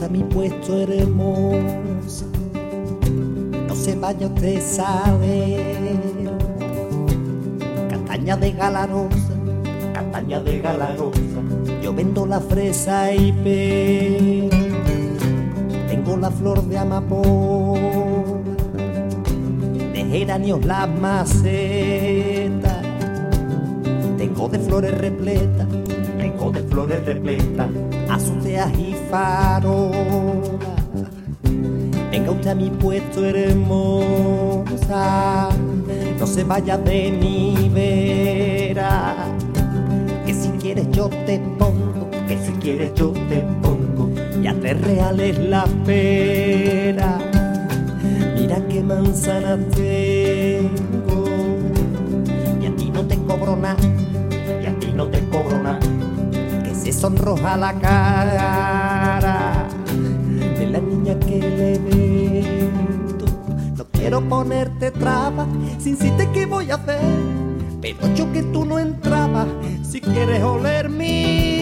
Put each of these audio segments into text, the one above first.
gusta mi puesto hermosa, no se vaya usted a saber. Castaña de Galarosa, castaña de Galarosa, yo vendo la fresa y pera. Tengo la flor de amapola, de geranios las macetas. Tengo de flores repletas, tengo de flores repletas, azuceas y farolas. Venga usted a mi puesto hermosa, no se vaya de mi vera. Que si quieres yo te pongo, que si quieres yo te pongo, y a 3 reales la pera. Mira qué manzana tengo, y a ti no te cobro nada, y a ti no te cobro nada. Que se sonroja la cara de la niña que le vendo. No quiero ponerte traba, si insistes que voy a hacer, pero yo que tú no entrabas, si quieres oler mi.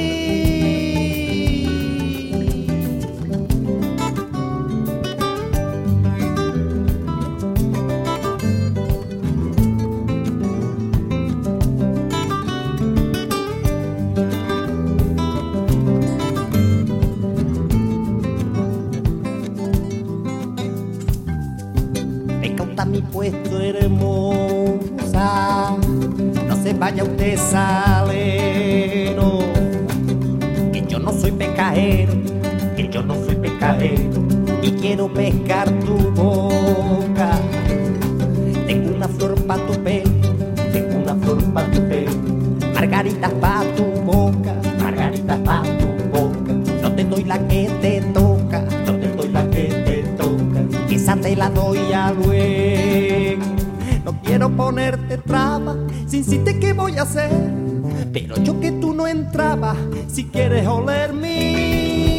Mi puesto hermosa, no se vaya usted salero, que yo no soy pescadero, que yo no soy pescadero, y quiero pescar tu boca. Tengo una flor pa' tu pelo, tengo una flor pa' tu pelo, margaritas pa' tu boca, margaritas pa' tu boca. No te doy la que te toca, no te doy la que te toca, esa te la doy a luego. No quiero ponerte traba, si insistes que voy a hacer, pero yo que tú no entrabas, si quieres oler mi.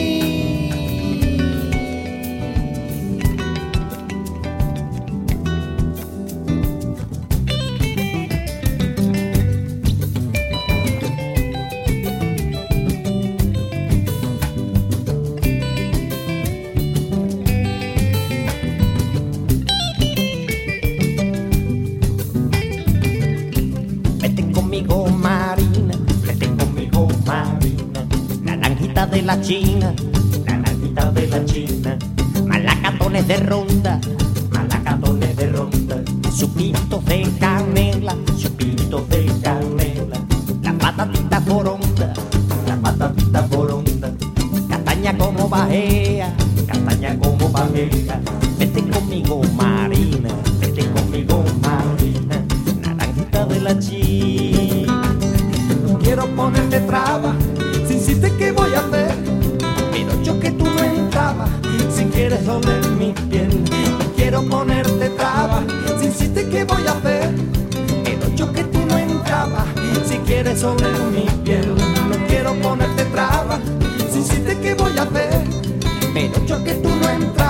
De la China, naranjita de la China, malacatones de ronda, malacatones de ronda, chupitos de canela, chupitos de canela, las patatitas boronda, las patatitas boronda, castaña como bajea, castaña como bajea. Vete conmigo Marina, vete conmigo Marina, naranjita de la China. No quiero ponerte traba, si insistes que voy a hacer, pero yo que tú no entrabas, si quieres oler mi piel. No quiero ponerte traba, si insistes que voy a hacer, pero yo que tú no entrabas, si quieres oler mi piel. No quiero ponerte traba, si insistes que voy a hacer, pero yo que tú no entrabas.